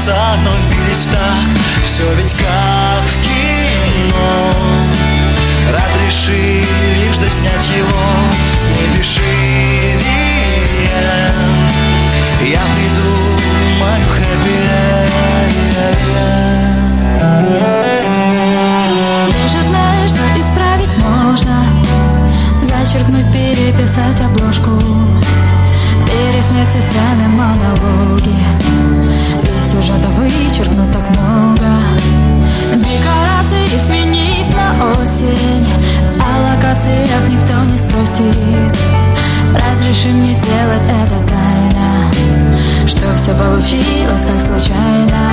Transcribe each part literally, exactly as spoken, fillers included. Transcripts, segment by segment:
сердца вновь бились так. Все ведь как в кино. Разреши лишь доснять его. Не пиши end. Я придумаю хэппи энд. Ты же знаешь, что исправить можно. Зачеркнуть, переписать обложку, переснять все сцены, монологи. Из сюжета вычеркнуть так много. Декорации сменить на осень. О локациях никто не спросит. Разреши мне сделать это тайно, что все получилось как случайно.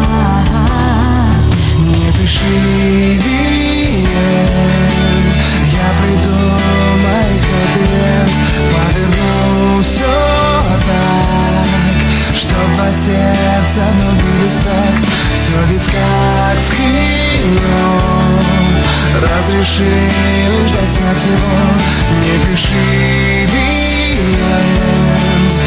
Не пиши the end. Я придумаю хэппи энд. Поверну все так, чтоб два сердца вновь бились так. Все ведь как в кино. Разреши лишь доснять его.